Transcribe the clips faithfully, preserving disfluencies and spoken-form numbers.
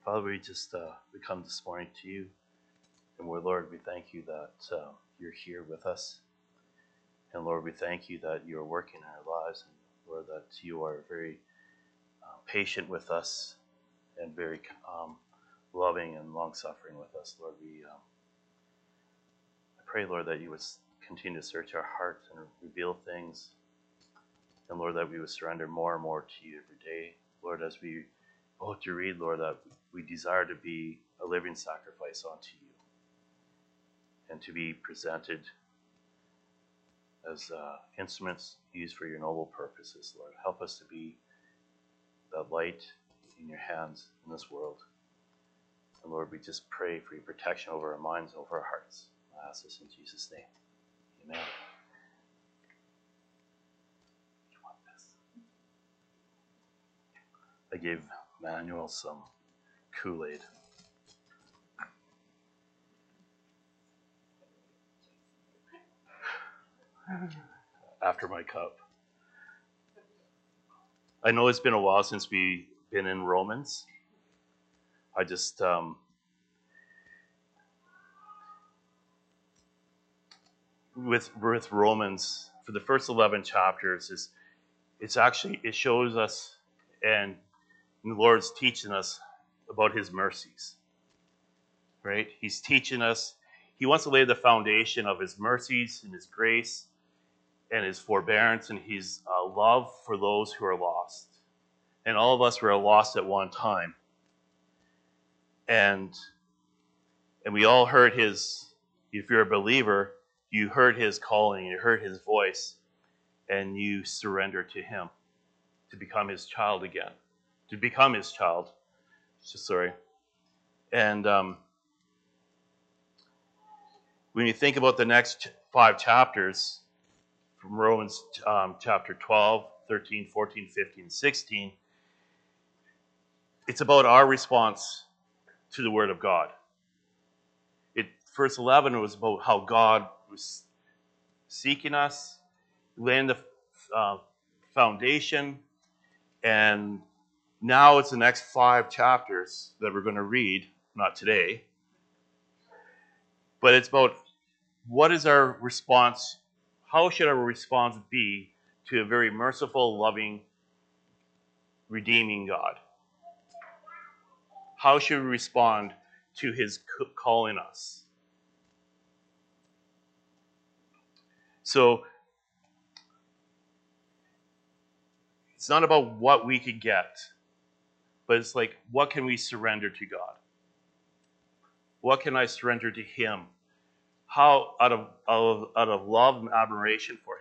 Father, we just uh, we come this morning to you, and we're, Lord, we thank you that uh, you're here with us, and Lord, we thank you that you are working in our lives, and Lord, that you are very uh, patient with us and very um, loving and long-suffering with us. Lord, we um, I pray, Lord, that you would continue to search our hearts and reveal things, and Lord, that we would surrender more and more to you every day. Lord, as we go to read, Lord, that we desire to be a living sacrifice unto you and to be presented as uh, instruments used for your noble purposes, Lord. Help us to be that light in your hands in this world. And Lord, we just pray for your protection over our minds, over our hearts. I ask this in Jesus' name. Amen. I gave Manuel some Kool-Aid. After my cup. I know it's been a while since we've been in Romans. I just, um, with, with Romans, for the first eleven chapters, is it's actually, it shows us, and the Lord's teaching us about his mercies, right? He's teaching us, he wants to lay the foundation of his mercies and his grace and his forbearance and his uh, love for those who are lost. And all of us were lost at one time. And and we all heard his, if you're a believer, you heard his calling, you heard his voice, and you surrender to him to become his child again. To become his child. Sorry. And um, when you think about the next five chapters, from Romans um, chapter twelve, thirteen, fourteen, fifteen, sixteen, it's about our response to the Word of God. It, verse eleven was about how God was seeking us, laying the uh, foundation, and now it's the next five chapters that we're going to read, not today, but it's about what is our response, how should our response be to a very merciful, loving, redeeming God? How should we respond to his calling us? So, it's not about what we could get, but it's like, what can we surrender to God? What can I surrender to him? How, out of, out of, out of love and admiration for him?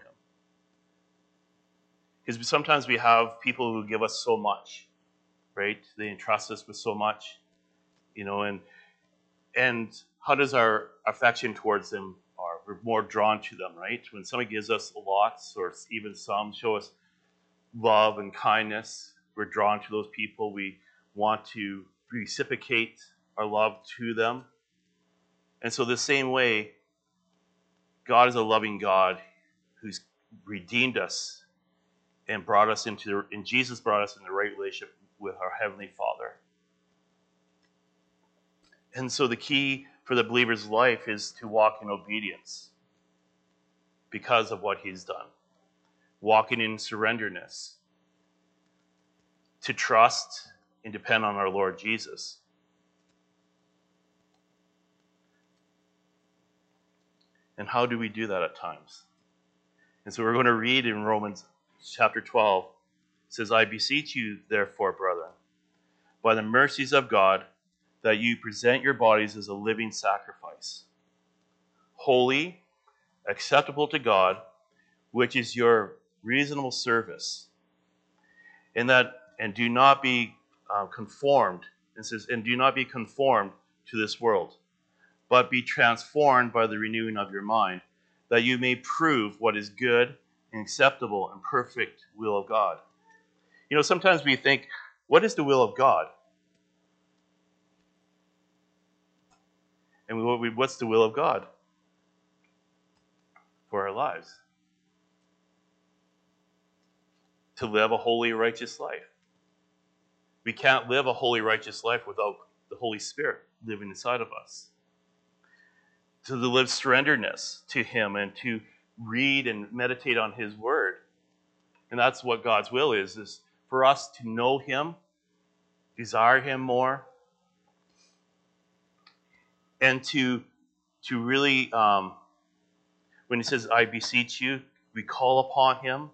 Because sometimes we have people who give us so much, right? They entrust us with so much, you know, and and how does our affection towards them are? We're more drawn to them, right? When somebody gives us lots, or even some show us love and kindness, we're drawn to those people. We want to reciprocate our love to them. And so the same way, God is a loving God who's redeemed us and brought us into, the, and Jesus brought us in the right relationship with our Heavenly Father. And so the key for the believer's life is to walk in obedience because of what he's done. Walking in surrenderness. To trust and depend on our Lord Jesus. And how do we do that at times? And so we're going to read in Romans chapter twelve. It says, I beseech you, therefore, brethren, by the mercies of God, that you present your bodies as a living sacrifice, holy, acceptable to God, which is your reasonable service. And that, and do not be uh, conformed. It says, and do not be conformed to this world, but be transformed by the renewing of your mind, that you may prove what is good and acceptable and perfect will of God. You know, sometimes we think, what is the will of God? And we, what's the will of God for our lives? To live a holy, righteous life. We can't live a holy, righteous life without the Holy Spirit living inside of us. To live surrenderedness to him and to read and meditate on his word. And that's what God's will is, is for us to know him, desire him more, and to, to really, um, when he says, I beseech you, we call upon him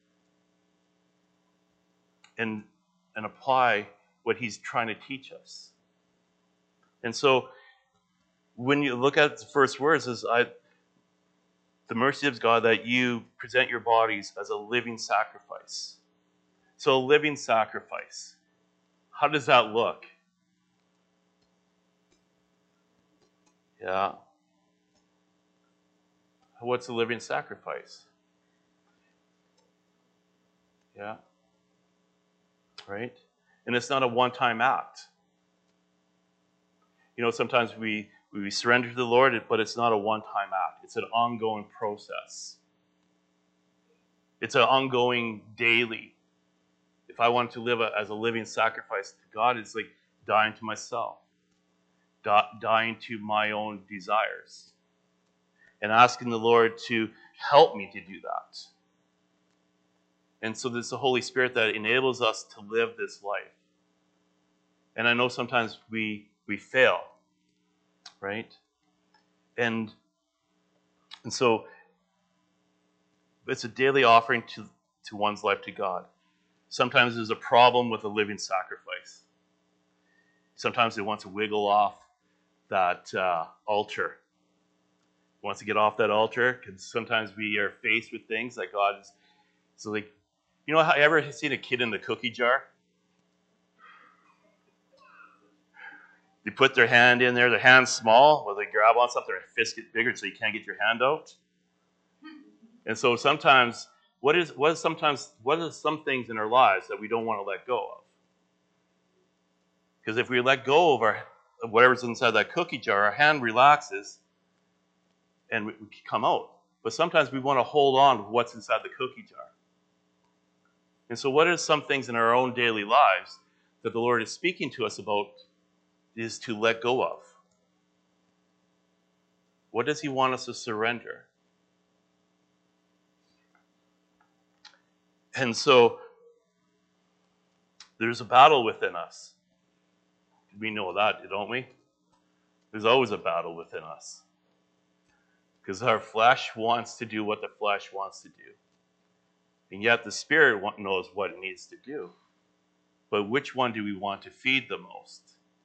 and, and apply what he's trying to teach us. And so when you look at the first words, is I, the mercy of God that you present your bodies as a living sacrifice. So a living sacrifice. How does that look? Yeah. What's a living sacrifice? Yeah. Right? And it's not a one-time act. You know, sometimes we, we surrender to the Lord, but it's not a one-time act. It's an ongoing process. It's an ongoing daily. If I want to live a, as a living sacrifice to God, it's like dying to myself, di- dying to my own desires, and asking the Lord to help me to do that. And so there's the Holy Spirit that enables us to live this life. And I know sometimes we we fail, right? And and so it's a daily offering to, to one's life to God. Sometimes there's a problem with a living sacrifice. Sometimes it wants to wiggle off that uh, altar. It wants to get off that altar because sometimes we are faced with things that God is. So like, you know, how you ever seen a kid in the cookie jar? They put their hand in there, their hand's small, or they grab on something, their fist gets bigger so you can't get your hand out. And so sometimes, what is what is sometimes what are some things in our lives that we don't want to let go of? Because if we let go of our of whatever's inside that cookie jar, our hand relaxes and we, we come out. But sometimes we want to hold on to what's inside the cookie jar. And so what are some things in our own daily lives that the Lord is speaking to us about is to let go of? What does he want us to surrender? And so there's a battle within us. We know that, don't we? There's always a battle within us. Because our flesh wants to do what the flesh wants to do. And yet the Spirit knows what it needs to do. But which one do we want to feed the most?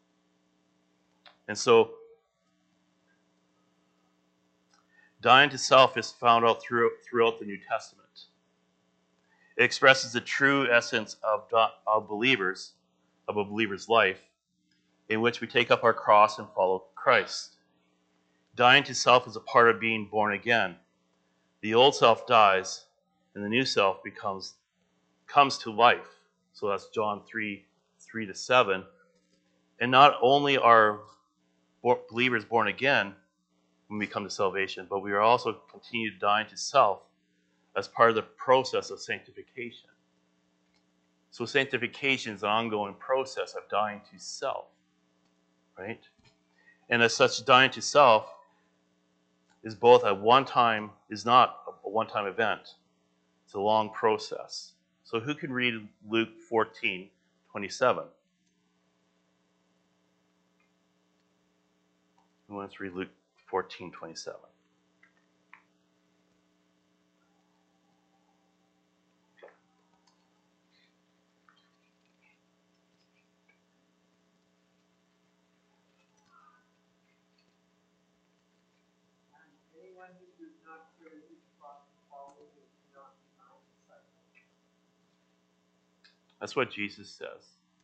And so, dying to self is found out through, throughout the New Testament. It expresses the true essence of, of believers, of a believer's life, in which we take up our cross and follow Christ. Dying to self is a part of being born again. The old self dies, and the new self becomes comes to life. So that's John three, three to seven. And not only are believers born again when we come to salvation, but we are also continue dying to self as part of the process of sanctification. So sanctification is an ongoing process of dying to self, right? And as such, dying to self is both a one-time, is not a one-time event. It's a long process. So who can read Luke fourteen, twenty-seven? Who wants to read Luke fourteen, twenty-seven? Anyone who does not carry his cross and follow me is not my disciple. That's what Jesus says.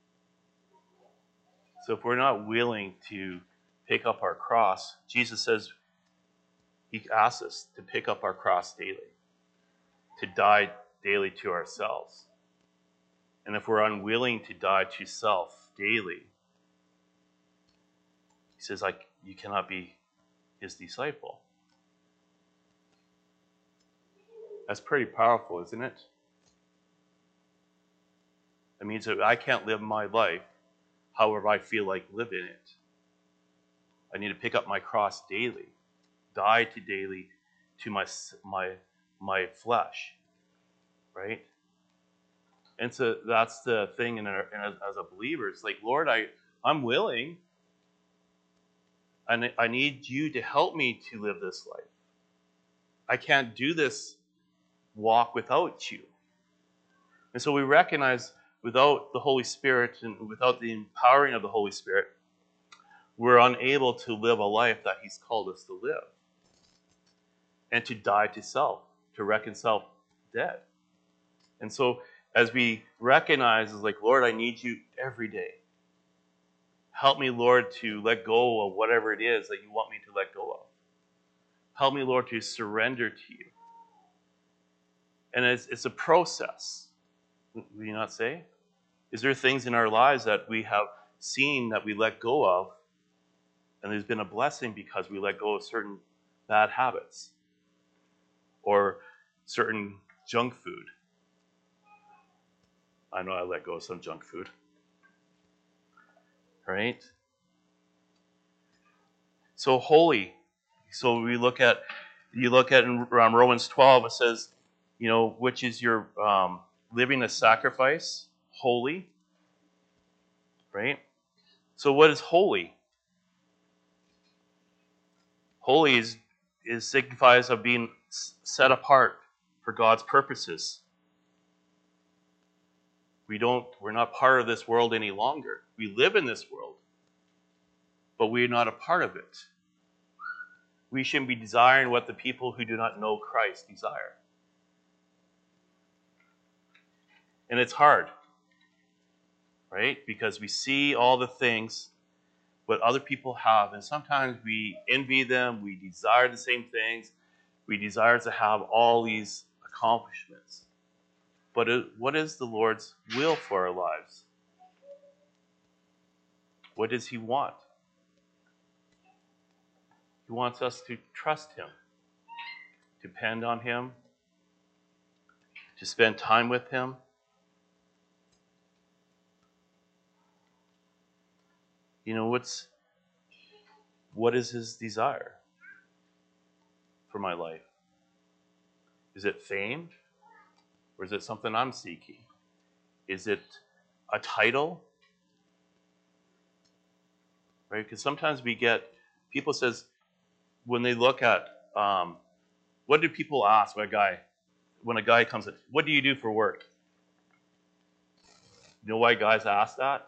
So if we're not willing to pick up our cross, Jesus says, he asks us to pick up our cross daily, to die daily to ourselves. And if we're unwilling to die to self daily, he says, like, you cannot be his disciple. That's pretty powerful, isn't it? It means that I can't live my life however I feel like living it. I need to pick up my cross daily, die to daily to my my my flesh, right? And so that's the thing in, our, in a, as a believer. It's like, Lord, I I'm willing. And I need you to help me to live this life. I can't do this walk without you. And so we recognize without the Holy Spirit and without the empowering of the Holy Spirit, we're unable to live a life that he's called us to live. And to die to self, to reckon self dead. And so as we recognize, it's like, Lord, I need you every day. Help me, Lord, to let go of whatever it is that you want me to let go of. Help me, Lord, to surrender to you. And it's, it's a process. Will you not say? Is there things in our lives that we have seen that we let go of, and there's been a blessing because we let go of certain bad habits or certain junk food? I know I let go of some junk food. Right? So holy. So we look at, you look at in Romans twelve, it says, you know, which is your um, living a sacrifice, holy. Right? So what is holy? Holy is, is signifies of being set apart for God's purposes. We don't, we're not part of this world any longer. We live in this world, but we're not a part of it. We shouldn't be desiring what the people who do not know Christ desire. And it's hard, right? Because we see all the things what other people have, and sometimes we envy them, we desire the same things, we desire to have all these accomplishments. But it, what is the Lord's will for our lives? What does he want? He wants us to trust him, depend on him, to spend time with him. You know, what's what is his desire for my life? Is it fame? Or is it something I'm seeking? Is it a title? Right? Because sometimes we get, people says, when they look at, um, what do people ask when a guy, when a guy comes in, what do you do for work? You know why guys ask that?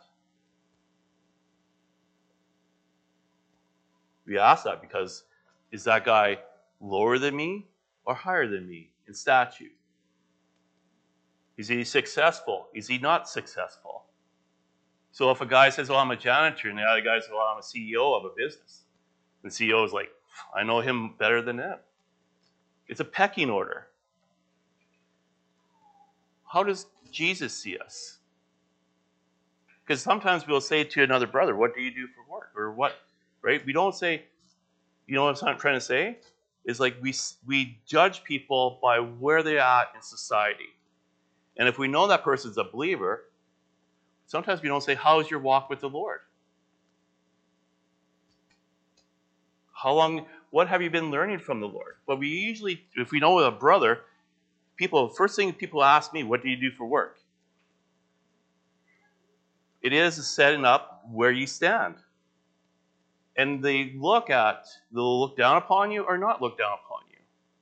We ask that because is that guy lower than me or higher than me in stature? Is he successful? Is he not successful? So if a guy says, well, I'm a janitor, and the other guy says, well, I'm a C E O of a business, the C E O is like, I know him better than him. It's a pecking order. How does Jesus see us? Because sometimes we'll say to another brother, what do you do for work? Or what, right? We don't say, you know what I'm trying to say? Is like we we judge people by where they're at in society. And if we know that person's a believer, sometimes we don't say, how is your walk with the Lord? How long, what have you been learning from the Lord? But we usually, if we know a brother, people, first thing people ask me, what do you do for work? It is setting up where you stand. And they look at, they'll look down upon you or not look down upon you.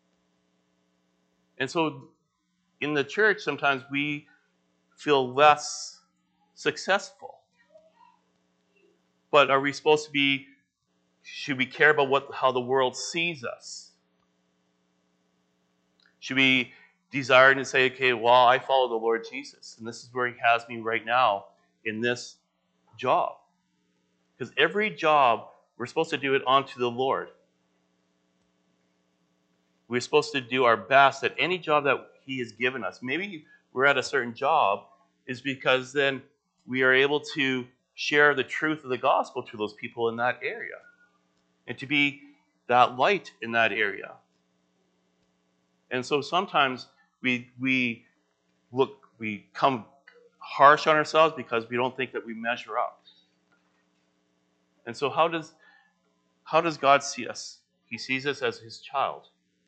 And so in the church, sometimes we feel less successful. But are we supposed to be, should we care about what how the world sees us? Should we desire to say, okay, well, I follow the Lord Jesus, and this is where he has me right now in this job. Because every job, we're supposed to do it unto the Lord. We're supposed to do our best at any job that he has given us. Maybe we're at a certain job is because then we are able to share the truth of the gospel to those people in that area. And to be that light in that area. And so sometimes we we look we come harsh on ourselves because we don't think that we measure up. And so how does how does God see us? He sees us as his child.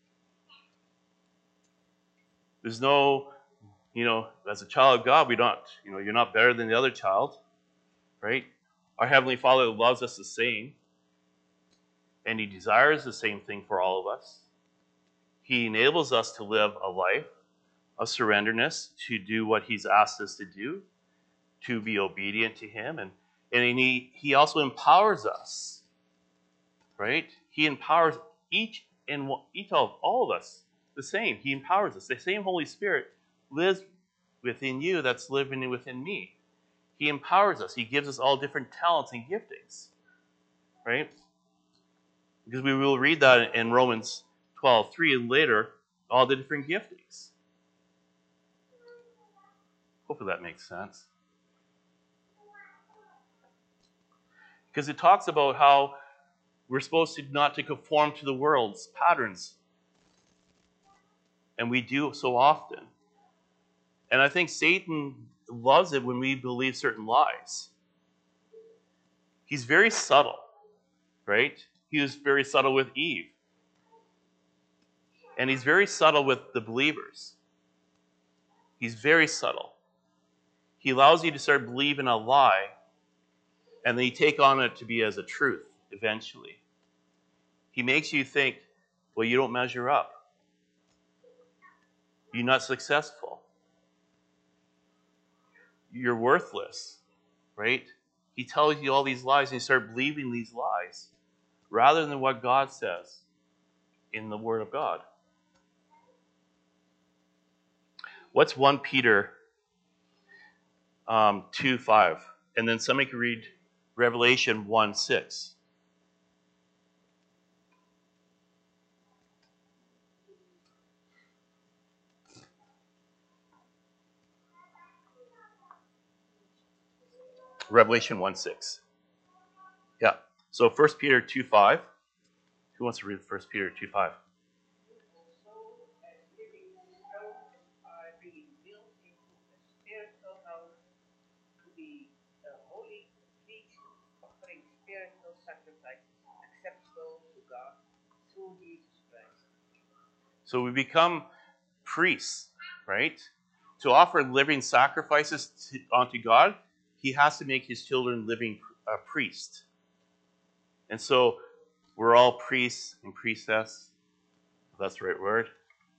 There's no, you know, as a child of God, we don't, you know, you're not better than the other child, right? Our Heavenly Father loves us the same, and he desires the same thing for all of us. He enables us to live a life of surrenderness, to do what he's asked us to do, to be obedient to him, and, and he, he also empowers us, right? He empowers each and each of all of us the same. He empowers us. The same Holy Spirit lives within you that's living within me. He empowers us. He gives us all different talents and giftings, right? Because we will read that in Romans twelve three and later, all the different giftings. Hopefully that makes sense. Because it talks about how we're supposed to not to conform to the world's patterns. And we do so often. And I think Satan loves it when we believe certain lies. He's very subtle, right? He was very subtle with Eve. And he's very subtle with the believers. He's very subtle. He allows you to start believing a lie, and then you take on it to be as a truth eventually. He makes you think, well, you don't measure up. You're not successful. You're worthless, right? He tells you all these lies, and you start believing these lies rather than what God says in the Word of God. What's First Peter um, two five? And then somebody can read Revelation one six. Revelation one six. Yeah. So First Peter two five. Who wants to read First Peter two five? So, as living stones are being built into a spiritual house to be a holy priesthood, offering spiritual sacrifices acceptable to God through Jesus Christ. So we become priests, right? To offer living sacrifices to, unto God, he has to make his children living uh, priests. And so we're all priests and priestess, if that's the right word,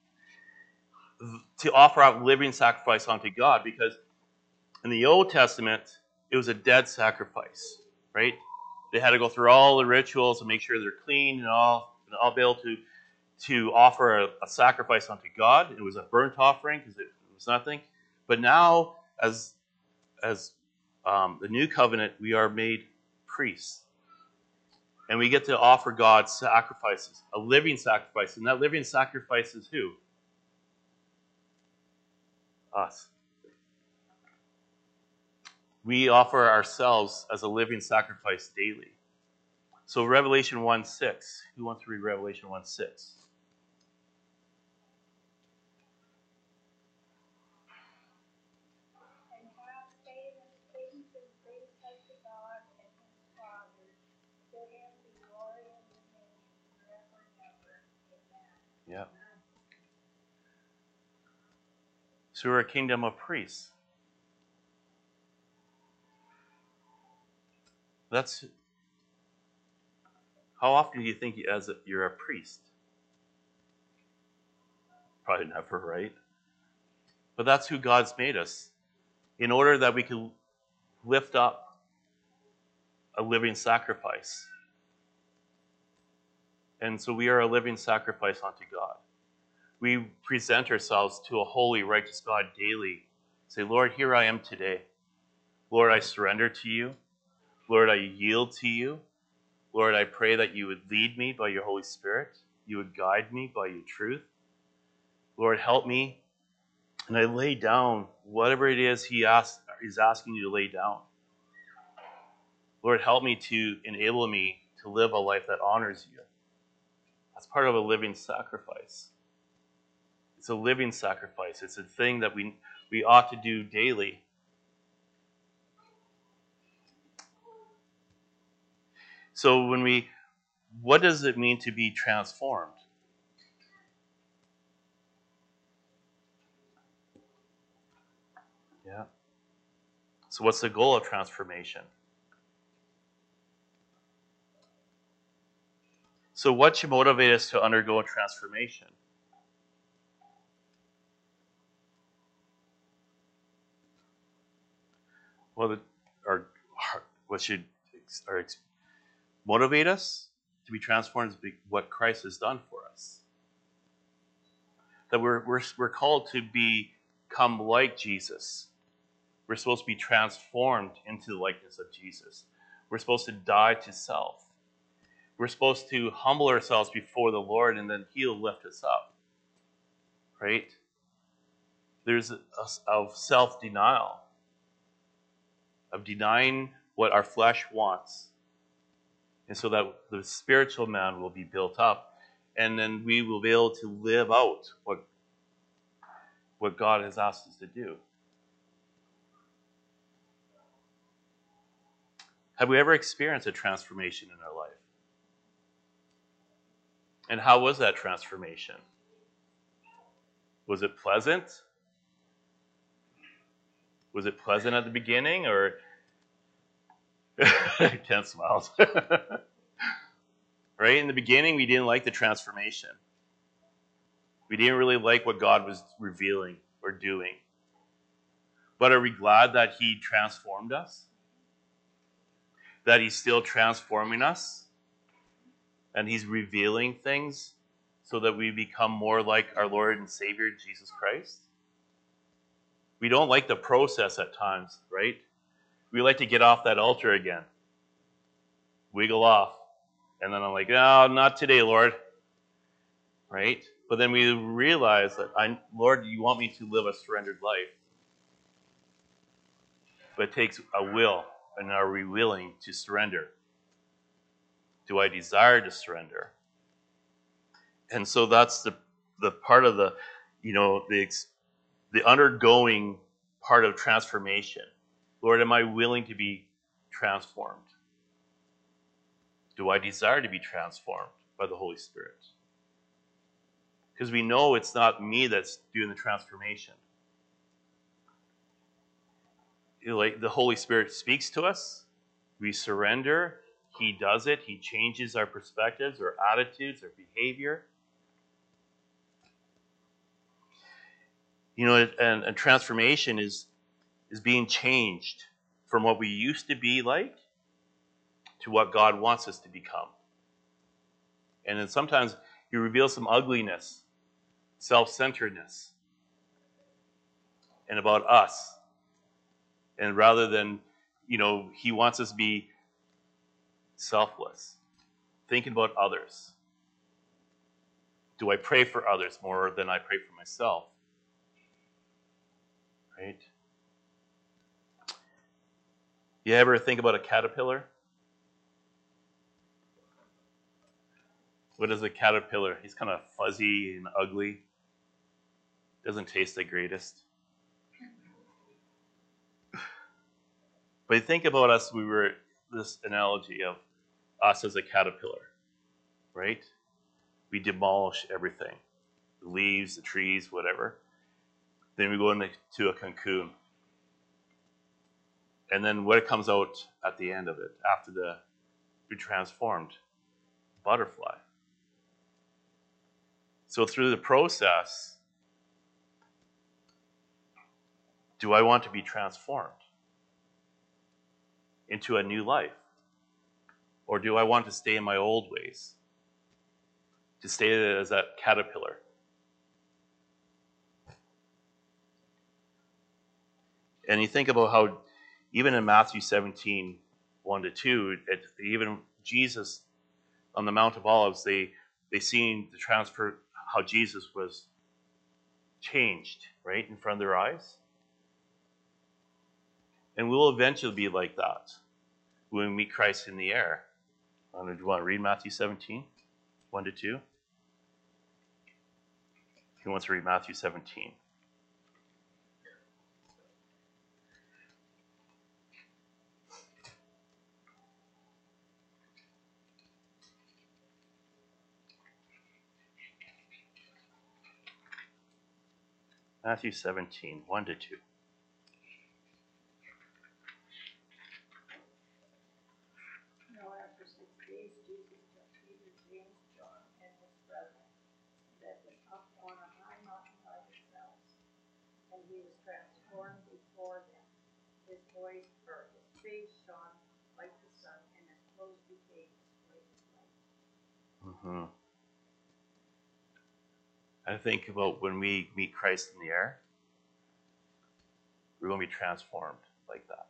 to offer out living sacrifice unto God, because in the Old Testament, it was a dead sacrifice, right? They had to go through all the rituals and make sure they're clean and all, and all be able to, to offer a, a sacrifice unto God. It was a burnt offering because it, it was nothing. But now, as, as um, the new covenant, we are made priests. And we get to offer God sacrifices, a living sacrifice. And that living sacrifice is who? Us. We offer ourselves as a living sacrifice daily. So Revelation one six. Who wants to read Revelation one six? And have faith and things and grace unto God and his Father. To him be glory and dominion forever and ever. Amen. Yeah. So we're a kingdom of priests. That's how often do you think as a, you're a priest? Probably never, right? But that's who God's made us, in order that we can lift up a living sacrifice. And so we are a living sacrifice unto God. We present ourselves to a holy, righteous God daily. Say, Lord, here I am today. Lord, I surrender to you. Lord, I yield to you. Lord, I pray that you would lead me by your Holy Spirit. You would guide me by your truth. Lord, help me. And I lay down whatever it is he asks, is asking you to lay down. Lord, help me to enable me to live a life that honors you. That's part of a living sacrifice. It's a living sacrifice. It's a thing that we, we ought to do daily. So when we, what does it mean to be transformed? Yeah. So what's the goal of transformation? So what should motivate us to undergo a transformation? Well, the, our, our what should our, motivate us to be transformed is what Christ has done for us. That we're we're we're called to become like Jesus. We're supposed to be transformed into the likeness of Jesus. We're supposed to die to self. We're supposed to humble ourselves before the Lord, and then He'll lift us up. Right? There's a, a, of self-denial, of denying what our flesh wants, and so that the spiritual man will be built up, and then we will be able to live out what, what God has asked us to do. Have we ever experienced a transformation in our life? And how was that transformation? Was it pleasant? Was it pleasant at the beginning, or Ken smiles? Right? In the beginning, we didn't like the transformation. We didn't really like what God was revealing or doing. But are we glad that He transformed us? That He's still transforming us? And He's revealing things so that we become more like our Lord and Savior, Jesus Christ? We don't like the process at times, right? We like to get off that altar again. Wiggle off. And then I'm like, oh, not today, Lord. Right? But then we realize that, I, Lord, you want me to live a surrendered life. But it takes a will. And are we willing to surrender? Do I desire to surrender? And so that's the the part of the, you know, the the undergoing part of transformation. Lord, am I willing to be transformed? Do I desire to be transformed by the Holy Spirit? Because we know it's not me that's doing the transformation. You know, like the Holy Spirit speaks to us, we surrender, He does it, He changes our perspectives, our attitudes, our behavior. You know, and, and transformation is, is being changed from what we used to be like to what God wants us to become. And then sometimes He reveals some ugliness, self-centeredness, and about us. And rather than, you know, He wants us to be selfless, thinking about others. Do I pray for others more than I pray for myself? Right? You ever think about a caterpillar? What is a caterpillar? He's kind of fuzzy and ugly. Doesn't taste the greatest. But think about us, we were this analogy of us as a caterpillar, right? We demolish everything. The leaves, the trees, whatever. Then we go into a cocoon. And then what comes out at the end of it, after the we transformed? Butterfly. So through the process, do I want to be transformed into a new life? Or do I want to stay in my old ways? To stay as that caterpillar? And you think about how, even in Matthew seventeen, one to two, it, even Jesus on the Mount of Olives, they they seen the transfer, how Jesus was changed, right, in front of their eyes. And we'll eventually be like that when we meet Christ in the air. Do you want to read Matthew seventeen, one to two? Who wants to read Matthew seventeen? Matthew seventeen, one to two. Now after six days, Jesus took Peter, James, John, and his brother, and led them up on a high mountain by themselves. And he was transformed before them. His voice, or his face shone like the sun, and his clothes became as white as light. Mm-hmm. I think about when we meet Christ in the air, we're going to be transformed like that.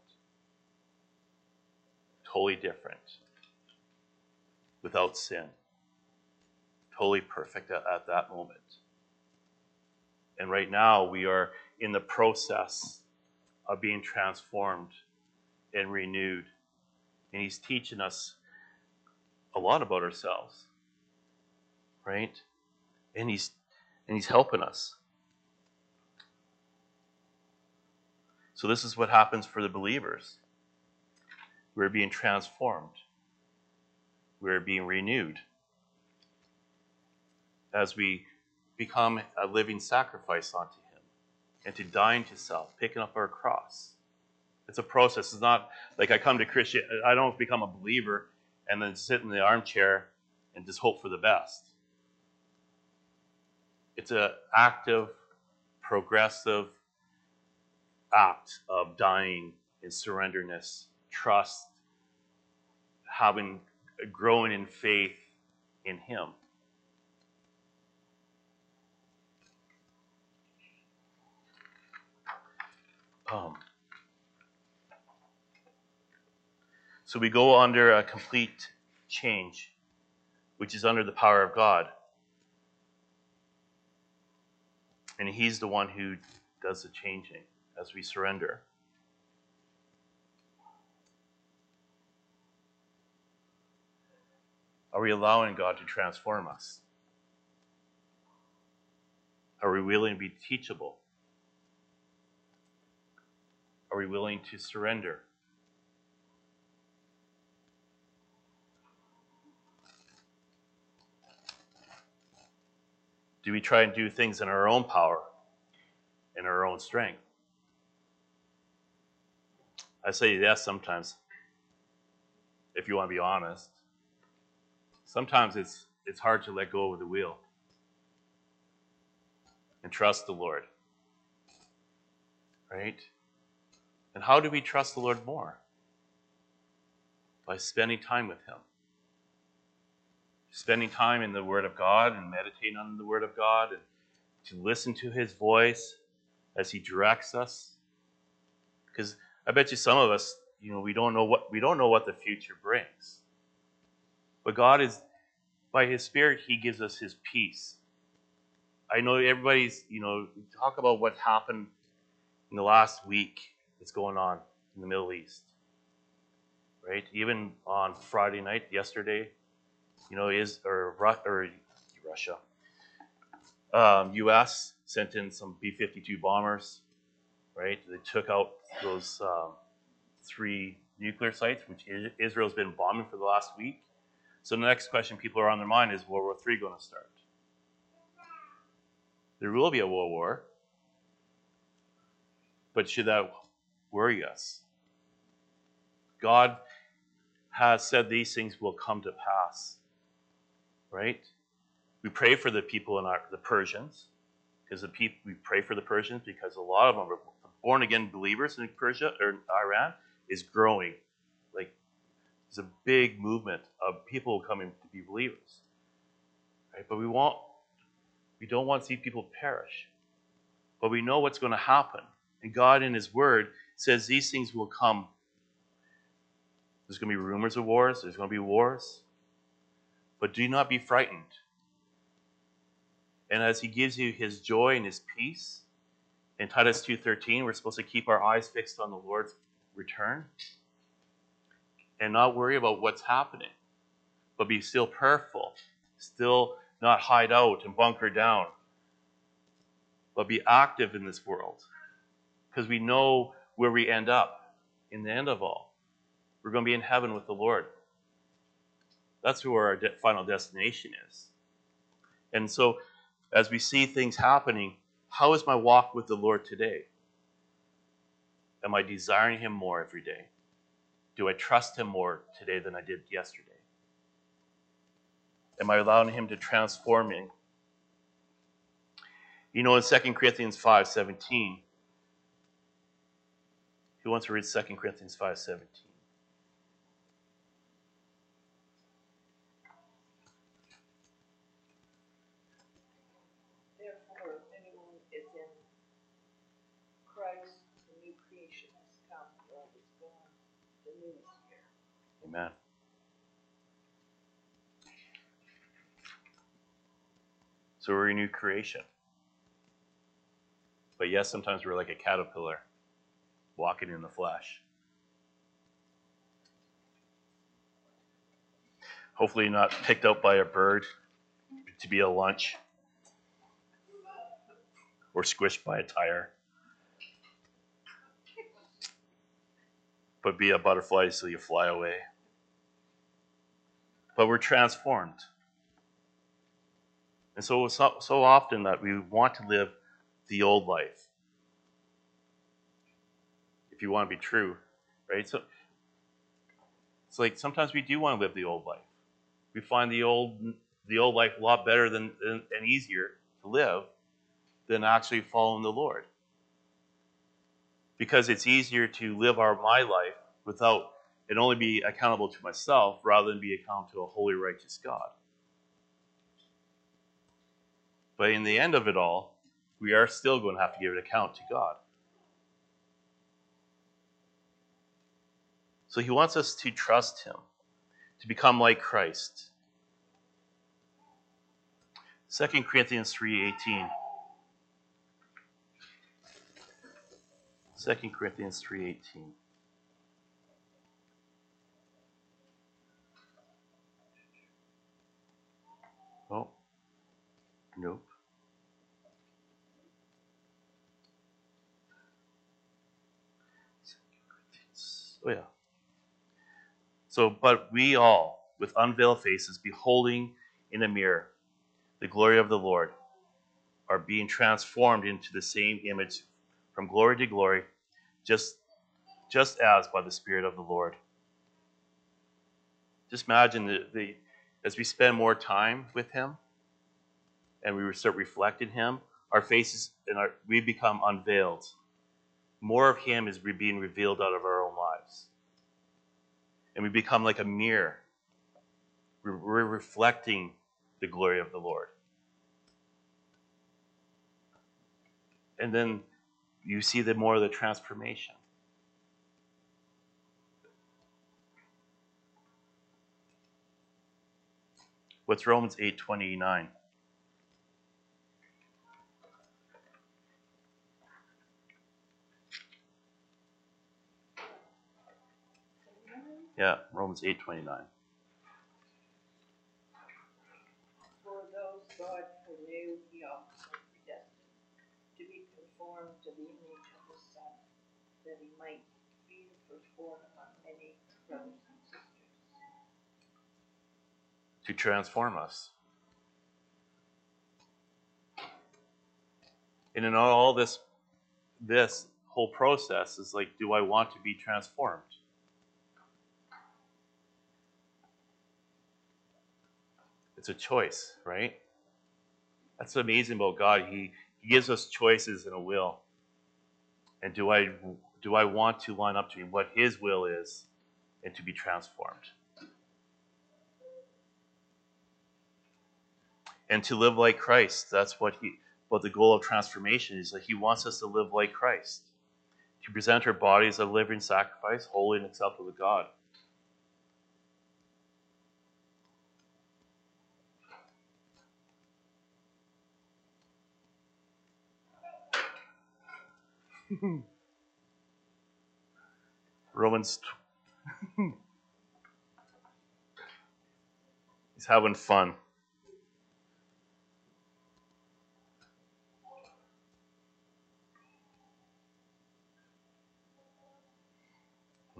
Totally different. Without sin. Totally perfect at, at that moment. And right now we are in the process of being transformed and renewed. And he's teaching us a lot about ourselves. Right? And he's and he's helping us. So this is what happens for the believers. We're being transformed. We're being renewed. As we become a living sacrifice unto him. And to dying to self, picking up our cross. It's a process. It's not like I come to Christian, I don't become a believer and then sit in the armchair and just hope for the best. It's an active, progressive act of dying in surrenderness, trust, having growing in faith in him. Um, so we go under a complete change, which is under the power of God. And he's the one who does the changing as we surrender. Are we allowing God to transform us? Are we willing to be teachable? Are we willing to surrender? Do we try and do things in our own power, in our own strength? I say yes sometimes, if you want to be honest. Sometimes it's it's hard to let go of the wheel and trust the Lord. Right? And how do we trust the Lord more? By spending time with him. Spending time in the Word of God and meditating on the Word of God and to listen to his voice as he directs us. Because I bet you some of us, you know, we don't know what we don't know what the future brings. But God is, by his Spirit, he gives us his peace. I know everybody's, you know, talk about what happened in the last week that's going on in the Middle East. Right? Even on Friday night, yesterday, you know, is or, or Russia, um, U S sent in some B fifty-two bombers, right? They took out those um, three nuclear sites, which Israel's been bombing for the last week. So the next question people are on their mind is, World War Three going to start? There will be a world war, but should that worry us? God has said these things will come to pass. Right? We pray for the people in our, the Persians, because the people we pray for the Persians because a lot of them are born again believers in Persia or Iran is growing. Like there's a big movement of people coming to be believers. Right? But we want we don't want to see people perish. But we know what's going to happen. And God in his word says these things will come. There's going to be rumors of wars, there's going to be wars. But do not be frightened. And as he gives you his joy and his peace, in Titus two thirteen, we're supposed to keep our eyes fixed on the Lord's return and not worry about what's happening, but be still prayerful, still not hide out and bunker down, but be active in this world because we know where we end up in the end of all. We're going to be in heaven with the Lord. That's where our de- final destination is. And so, as we see things happening, How is my walk with the Lord today? Am I desiring him more every day? Do I trust him more today than I did yesterday? Am I allowing him to transform me? You know, in Second Corinthians five seventeen, who wants to read Second Corinthians five seventeen? Therefore, if anyone is in Christ, the new creation has come, the old is gone, the new is here. Amen. So we're a new creation. But yes, sometimes we're like a caterpillar walking in the flesh. Hopefully not picked out by a bird to be a lunch or squished by a tire. But be a butterfly so you fly away. But we're transformed. And so, so, so often that we want to live the old life. If you want to be true, right? So it's like sometimes we do want to live the old life. We find the old the old life a lot better than and easier to live than actually following the Lord. Because it's easier to live our my life without and only be accountable to myself rather than be accountable to a holy, righteous God. But in the end of it all, we are still going to have to give an account to God. So he wants us to trust him, to become like Christ. Second Corinthians three eighteen. Second Corinthians three eighteen. Oh, nope. Oh, yeah. So, but we all, with unveiled faces, beholding in a mirror the glory of the Lord, are being transformed into the same image from glory to glory, just, just as by the Spirit of the Lord. Just imagine the, the, as we spend more time with him and we start reflecting him, our faces and our we become unveiled. More of him is being revealed out of our own lives. And we become like a mirror. We're, we're reflecting the glory of the Lord. And then you see the more of the transformation. What's Romans eight twenty-nine? Yeah, Romans eight twenty-nine. For those God foreknew, he also predestined to be conformed to the image of his Son, that he might be the firstborn among many brothers and sisters. To transform us. And in all this, this whole process is like, do I want to be transformed? It's a choice, right? That's what's amazing about God. He, he gives us choices and a will. And do I do I want to line up to what his will is and to be transformed? And to live like Christ. That's what he what the goal of transformation is. That he wants us to live like Christ. To present our bodies a living sacrifice, holy and acceptable to God. Romans. He's having fun. Hmm.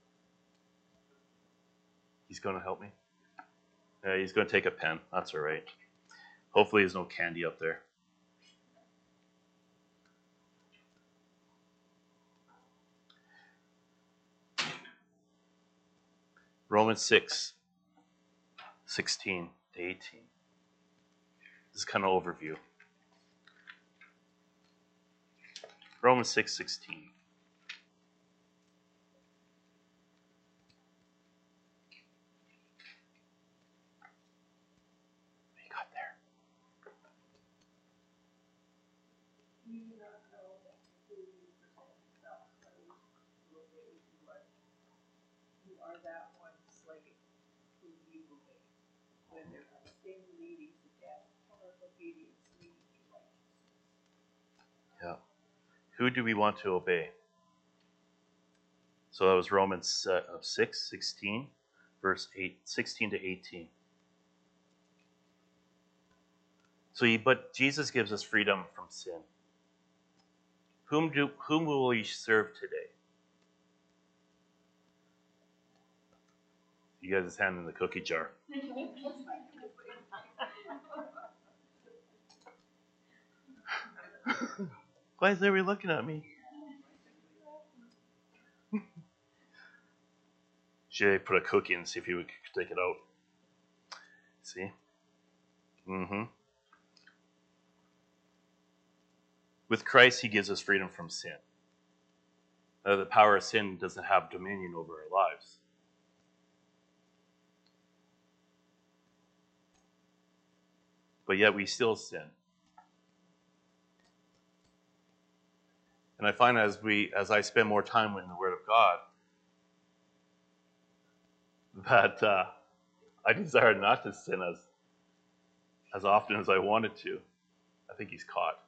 He's going to help me. Yeah, he's going to take a pen. That's all right. Hopefully there's no candy up there. Romans six, sixteen to eighteen. This is kind of overview. Romans six, sixteen. What you got there? You do not know that who you present yourself slaves to obey too much. You are that one slave whom you obey, whether of sin leading to death or of obedience leading to righteousness. Yeah. Who do we want to obey? So that was Romans uh, six, sixteen, verse eight, sixteen to eighteen. So, he, but Jesus gives us freedom from sin. Whom do whom will we serve today? You guys' just hand in the cookie jar. Why is everybody looking at me? Should I put a cookie in and see if you could take it out? See? Mm-hmm. With Christ, he gives us freedom from sin. Uh, the power of sin doesn't have dominion over our lives. But yet we still sin. And I find as we, as I spend more time in the Word of God, that uh, I desire not to sin as as often as I wanted to. I think he's caught.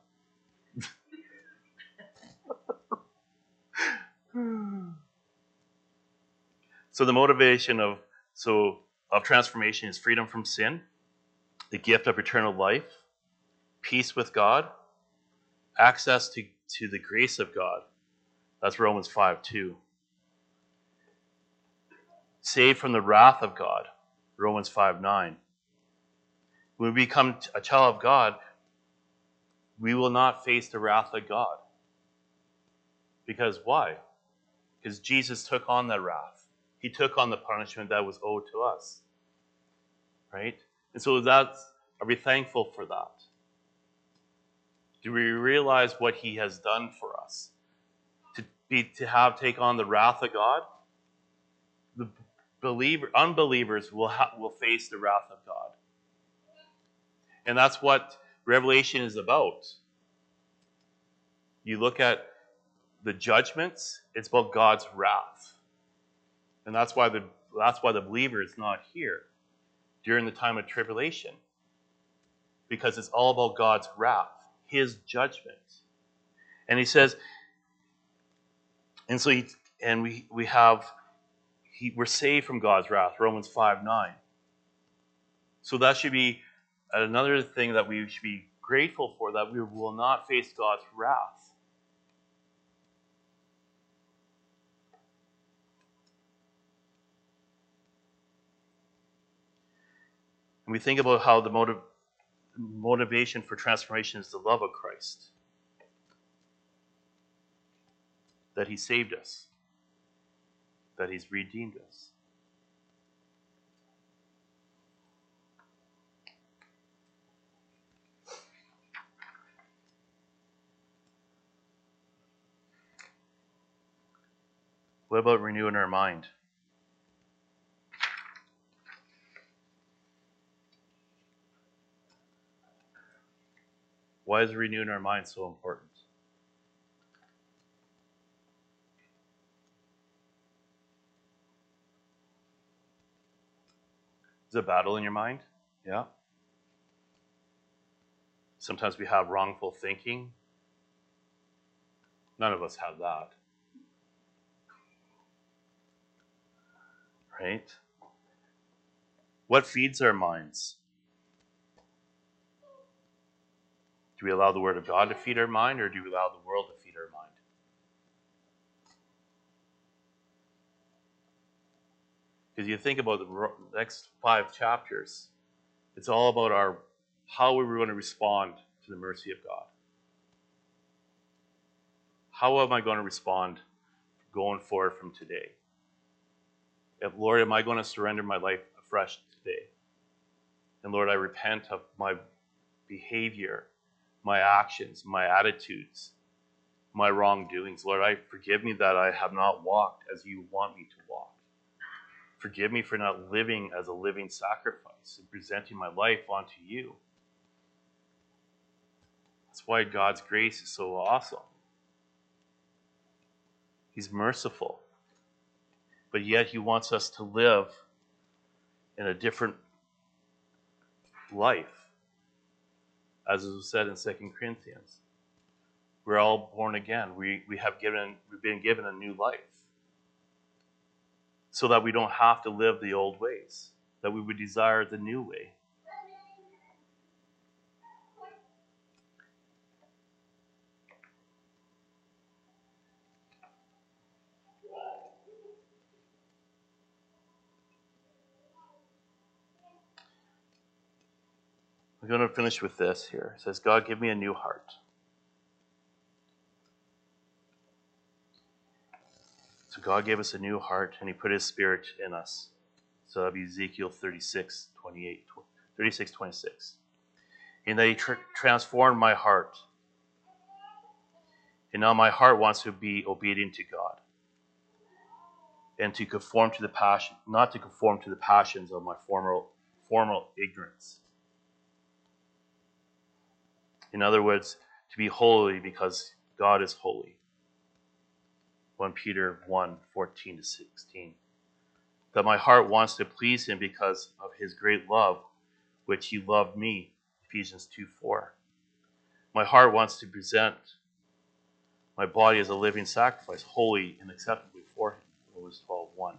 So the motivation of so of transformation is freedom from sin, the gift of eternal life, peace with God, access to, to the grace of God. That's Romans five two. Saved from the wrath of God, Romans five nine. When we become a child of God, we will not face the wrath of God. Because why? Because Jesus took on that wrath. He took on the punishment that was owed to us. Right? And so that's, are we thankful for that? Do we realize what he has done for us? To be to have take on the wrath of God? The believer unbelievers will ha, will face the wrath of God. And that's what Revelation is about. You look at the judgments, it's about God's wrath. And that's why the that's why the believer is not here during the time of tribulation. Because it's all about God's wrath, his judgment. And he says, and so he, and we we have he, we're saved from God's wrath, Romans five nine. So that should be another thing that we should be grateful for, that we will not face God's wrath. And we think about how the motive, motivation for transformation is the love of Christ. That he saved us. That he's redeemed us. What about renewing our mind? Why is renewing our mind so important? Is it a battle in your mind? Yeah. Sometimes we have wrongful thinking. None of us have that. Right? What feeds our minds? Do we allow the Word of God to feed our mind, or do we allow the world to feed our mind? Because you think about the next five chapters, it's all about our how we were going to respond to the mercy of God. How am I going to respond going forward from today? If, Lord, am I going to surrender my life afresh today? And Lord, I repent of my behavior, my actions, my attitudes, my wrongdoings. Lord, I forgive me that I have not walked as you want me to walk. Forgive me for not living as a living sacrifice and presenting my life onto you. That's why God's grace is so awesome. He's merciful, but yet he wants us to live in a different life. As it was said in Second Corinthians, we're all born again. We, we have given, we've been given a new life so that we don't have to live the old ways, that we would desire the new way. I'm going to finish with this here. It says, God, give me a new heart. So God gave us a new heart, and he put his spirit in us. So that'd be Ezekiel thirty-six, twenty-eight, thirty-six, twenty-six. And that he tr- transformed my heart. And now my heart wants to be obedient to God. And to conform to the passion, not to conform to the passions of my former, former ignorance. In other words, to be holy because God is holy. First Peter one, fourteen to sixteen. That my heart wants to please him because of his great love, which he loved me. Ephesians two, four. My heart wants to present my body as a living sacrifice, holy and acceptable before him. Romans twelve, one.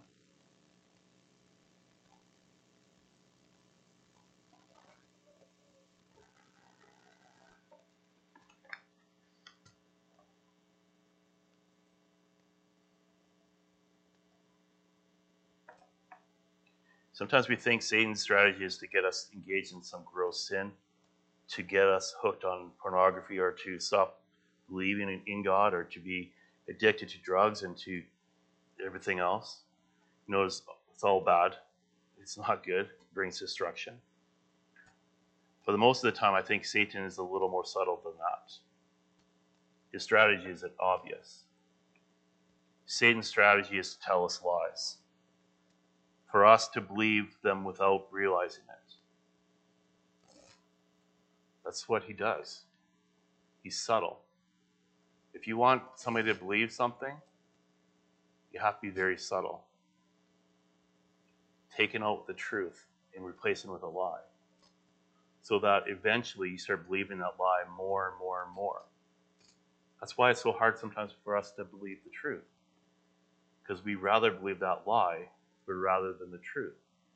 Sometimes we think Satan's strategy is to get us engaged in some gross sin, to get us hooked on pornography, or to stop believing in, in God, or to be addicted to drugs and to everything else. Notice it's all bad. It's not good. It brings destruction. For the most of the time, I think Satan is a little more subtle than that. His strategy is obvious. Satan's strategy is to tell us lies, for us to believe them without realizing it. That's what he does. He's subtle. If you want somebody to believe something, you have to be very subtle. Taking out the truth and replacing it with a lie. So that eventually you start believing that lie more and more and more. That's why it's so hard sometimes for us to believe the truth. Because we rather believe that lie, but rather than the truth.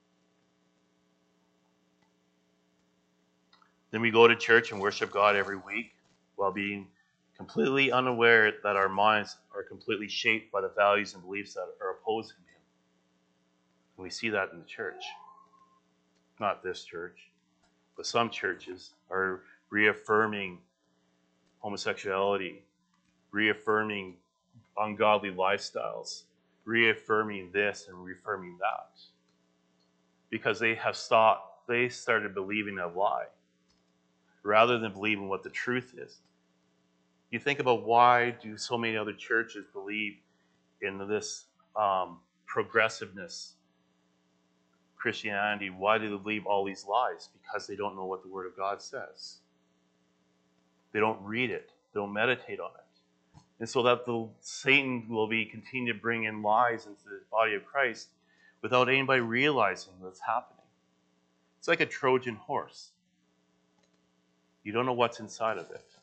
Then we go to church and worship God every week while being completely unaware that our minds are completely shaped by the values and beliefs that are opposing him. And we see that in the church. Not this church, but some churches are reaffirming homosexuality, reaffirming ungodly lifestyles, reaffirming this and reaffirming that. Because they have stopped, they started believing a lie rather than believing what the truth is. You think about why do so many other churches believe in this um, progressiveness, Christianity? Why do they believe all these lies? Because they don't know what the Word of God says. They don't read it. They don't meditate on it. And so that the Satan will be continue to bring in lies into the body of Christ without anybody realizing what's happening. It's like a Trojan horse. You don't know what's inside of it.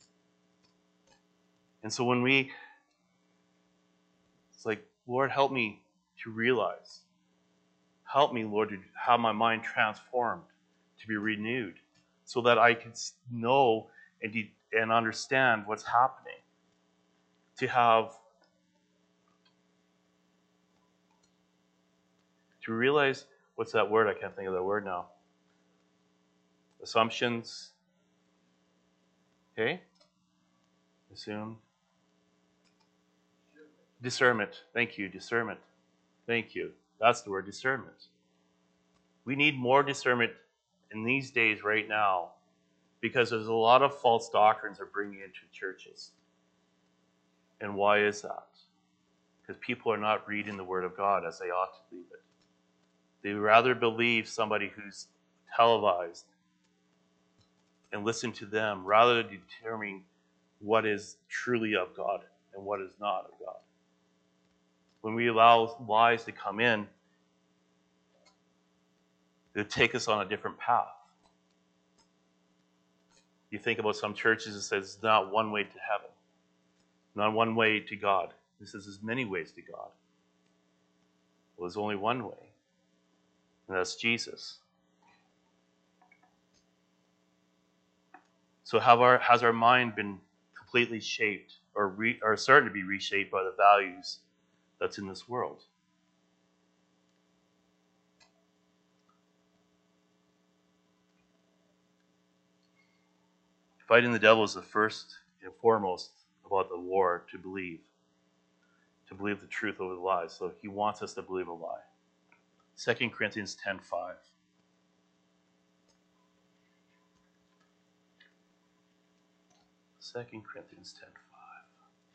And so when we, it's like, Lord, help me to realize. Help me, Lord, to have my mind transformed, to be renewed, so that I can know and, de- and understand what's happening. To have, to realize, what's that word? I can't think of that word now. Assumptions. Okay? Assume. Discernment. Thank you, discernment. Thank you. That's the word discernment. We need more discernment in these days right now because there's a lot of false doctrines are bringing into churches. And why is that? Because people are not reading the Word of God as they ought to believe it. They rather believe somebody who's televised and listen to them rather than determining what is truly of God and what is not of God. When we allow lies to come in, they take us on a different path. You think about some churches that says it's not one way to heaven, not one way to God. This is as many ways to God. Well, there's only one way, and that's Jesus. So have our, has our mind been completely shaped or, re, or starting to be reshaped by the values that's in this world? Fighting the devil is the first and foremost about the war to believe. To believe the truth over the lies. So he wants us to believe a lie. Second Corinthians ten five. Second Corinthians ten five.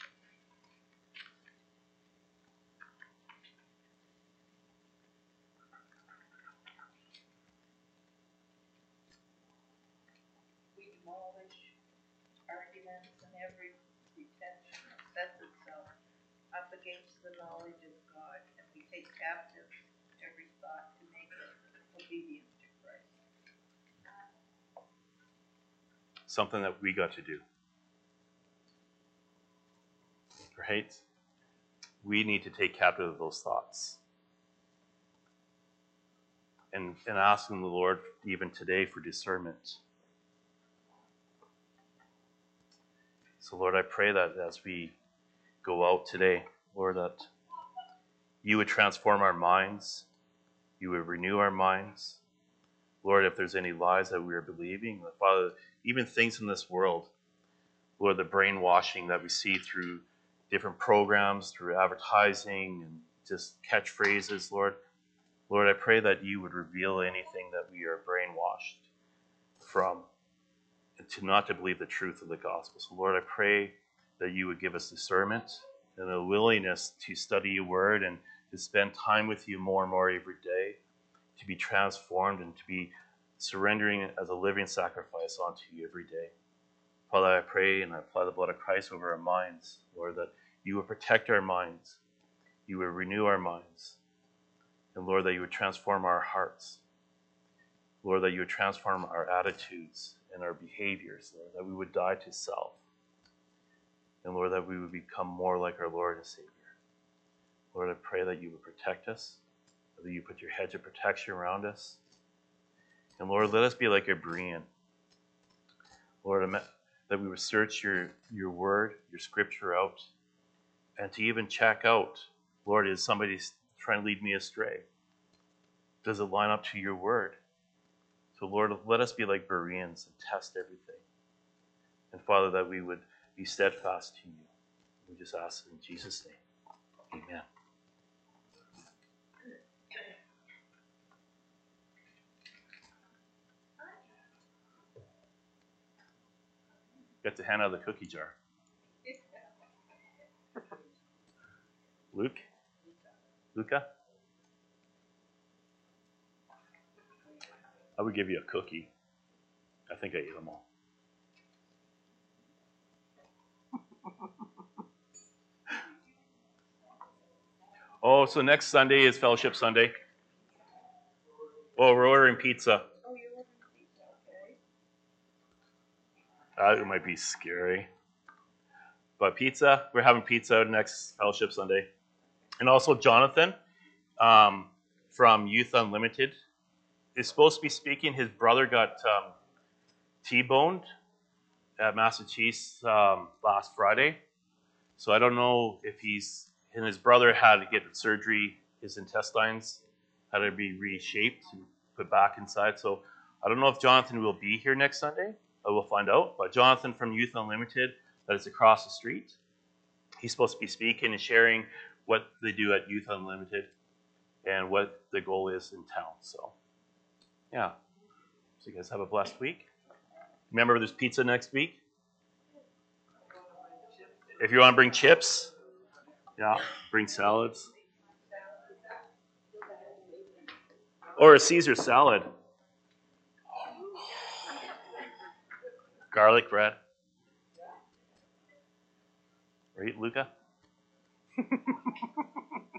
We demolish arguments and every pretension that sets itself up against the knowledge of God, and we take captive every thought to make it obedient to Christ. Something that we got to do. Right? We need to take captive of those thoughts. And, and asking the Lord even today for discernment. So Lord, I pray that as we go out today, Lord, that you would transform our minds. You would renew our minds. Lord, if there's any lies that we are believing, Father, even things in this world, Lord, the brainwashing that we see through different programs, through advertising and just catchphrases, Lord. Lord, I pray that you would reveal anything that we are brainwashed from and to not to believe the truth of the gospel. So Lord, I pray that you would give us discernment and a willingness to study your word and to spend time with you more and more every day, to be transformed and to be surrendering as a living sacrifice unto you every day. Father, I pray and I apply the blood of Christ over our minds, Lord, that you would protect our minds, you would renew our minds, and Lord, that you would transform our hearts. Lord, that you would transform our attitudes and our behaviors, Lord, that we would die to self. And Lord, that we would become more like our Lord and Savior. Lord, I pray that you would protect us, that you put your hedge of protection around us. And Lord, let us be like a Berean. Lord, that we would search your, your word, your scripture out, and to even check out, Lord, is somebody trying to lead me astray? Does it line up to your word? So Lord, let us be like Bereans and test everything. And Father, that we would be steadfast to you. We just ask in Jesus' name. Amen. Get the hand out of the cookie jar. Luke? Luca? I would give you a cookie. I think I ate them all. Oh, so next Sunday is Fellowship Sunday. Oh, we're ordering pizza. Oh, you're ordering pizza, okay? That might be scary. But pizza, we're having pizza next Fellowship Sunday. And also Jonathan um, from Youth Unlimited is supposed to be speaking. His brother got um, T-boned at Massachusetts um, last Friday. So I don't know if he's, and his brother had to get surgery, his intestines had to be reshaped and put back inside. So I don't know if Jonathan will be here next Sunday. I will find out. But Jonathan from Youth Unlimited, that is across the street, he's supposed to be speaking and sharing what they do at Youth Unlimited. and what the goal is in town. So, yeah. So you guys have a blessed week. Remember, there's pizza next week. If you want to bring chips, yeah, bring salads. Or a Caesar salad. Garlic bread. Right, Luca?